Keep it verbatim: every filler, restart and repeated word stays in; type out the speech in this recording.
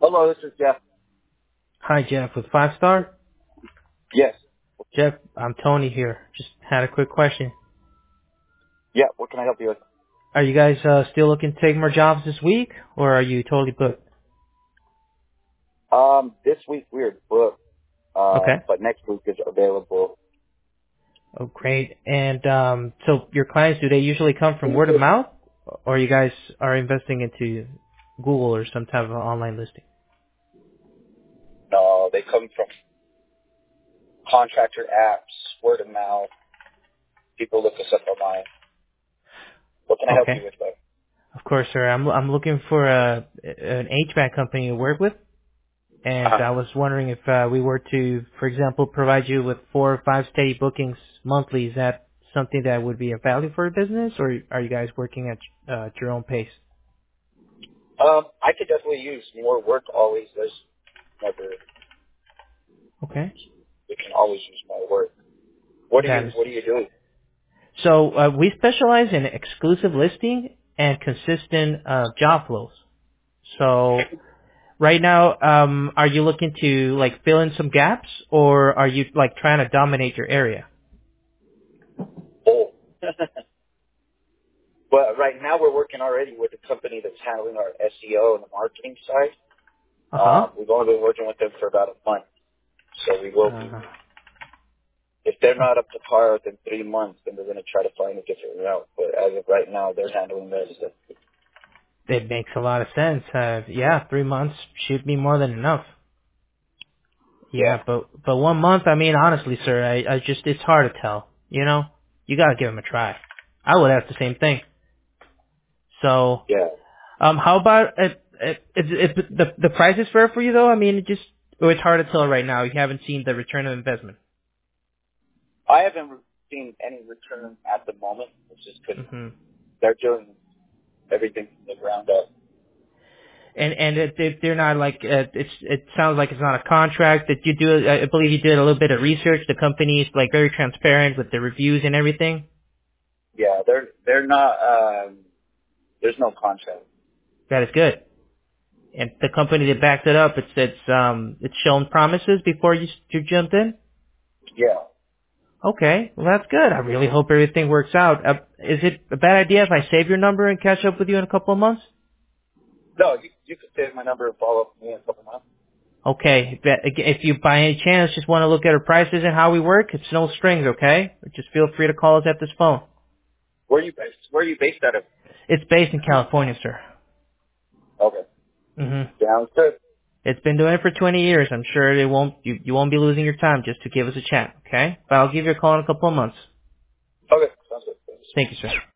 Hello, this is Jeff. Hi, Jeff, with Five Star. Yes. Jeff, I'm Tony here. Just had a quick question. Yeah, what can I help you with? Are you guys uh, still looking to take more jobs this week, or are you totally booked? Um, this week we're booked, Okay. um, but next week is available. Oh, great. And um, so your clients, do they usually come from word of mouth, or you guys are investing into Google or some type of online listing? No, they come from contractor apps, word of mouth. People look us up online. What can I help you Okay. with, though? Of course, sir. I'm I'm looking for a an H V A C company to work with. And Uh, I was wondering if uh, we were to, for example, provide you with four or five steady bookings monthly. Is that something that would be of value for your business, or are you guys working at, uh, at your own pace? um, I could definitely use more work always. There's never, Okay, we can always use more work. What do that you, is. what do you do? So uh, we specialize in exclusive listing and consistent uh, job flows. So right now, um, are you looking to like fill in some gaps, or are you like trying to dominate your area? Oh. But right now we're working already with a company that's handling our S E O and the marketing side. Uh huh. Um, we've only been working with them for about a month, so we will be. Uh, If they're not up to par within three months, then we're going to try to find a different route. But as of right now, they're handling this. It makes a lot of sense. Uh, yeah, three months should be more than enough. Yeah, Yeah, but but one month, I mean, honestly, sir, I, I just it's hard to tell. You know, you gotta give them a try. I would ask the same thing. So, yeah. um, how about uh, uh, is, is the the price is fair for you though? I mean, it just or it's hard to tell right now. You haven't seen the return of investment. I haven't seen any return at the moment. It's just because hmm they're doing everything from the ground up. And and it, it, they're not like uh, it's it sounds like it's not a contract that you do. I believe you did a little bit of research. The company is like very transparent with the reviews and everything. Yeah, they're they're not. Um, there's no contract. That is good. And the company that backed it up, it's it's um it's shown promises before you you jumped in. Yeah. Okay, well that's good. I really hope everything works out. Uh, is it a bad idea if I save your number and catch up with you in a couple of months? No, you you could save my number and follow up with me in a couple months. Okay, if if you by any chance just want to look at our prices and how we work, it's no strings. Okay, just feel free to call us at this phone. Where are you based? Where are you based out of? It's based in California, sir. Okay. Mhm. Sounds good. It's been doing it for twenty years. I'm sure it won't you you won't be losing your time just to give us a chat. Okay, but I'll give you a call in a couple of months. Okay. Sounds good. Thanks. Thank you, sir.